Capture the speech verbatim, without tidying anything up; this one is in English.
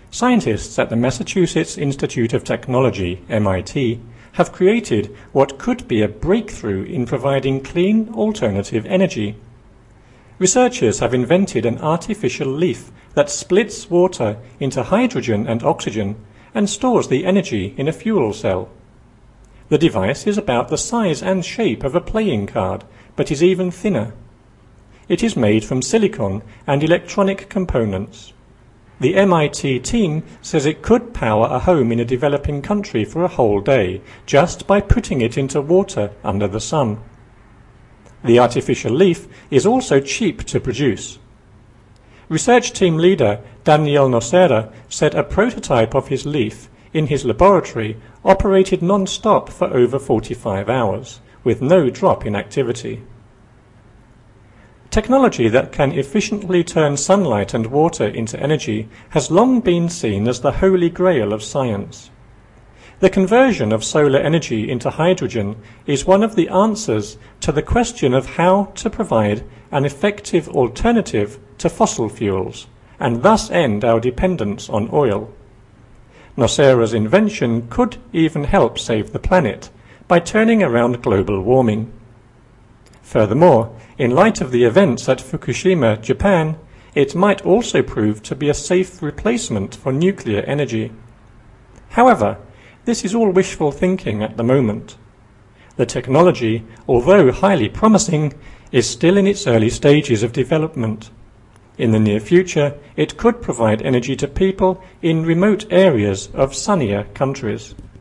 scientists at the Massachusetts Institute of Technology, M I T, have created what could be a breakthrough in providing clean alternative energy. Researchers have invented an artificial leaf that splits water into hydrogen and oxygen and stores the energy in a fuel cell. The device is about the size and shape of a playing card, but is even thinner. It is made from silicon and electronic components. The M I T team says it could power a home in a developing country for a whole day, just by putting it into water under the sun. The artificial leaf is also cheap to produce. Research team leader Daniel Nocera said a prototype of his leaf in his laboratory operated non-stop for over forty-five hours, with no drop in activity. Technology that can efficiently turn sunlight and water into energy has long been seen as the holy grail of science. The conversion of solar energy into hydrogen is one of the answers to the question of how to provide an effective alternative to fossil fuels, and thus end our dependence on oil. Nocera's invention could even help save the planet by turning around global warming. Furthermore, in light of the events at Fukushima, Japan, it might also prove to be a safe replacement for nuclear energy. However, this is all wishful thinking at the moment. The technology, although highly promising, is still in its early stages of development. In the near future, it could provide energy to people in remote areas of sunnier countries.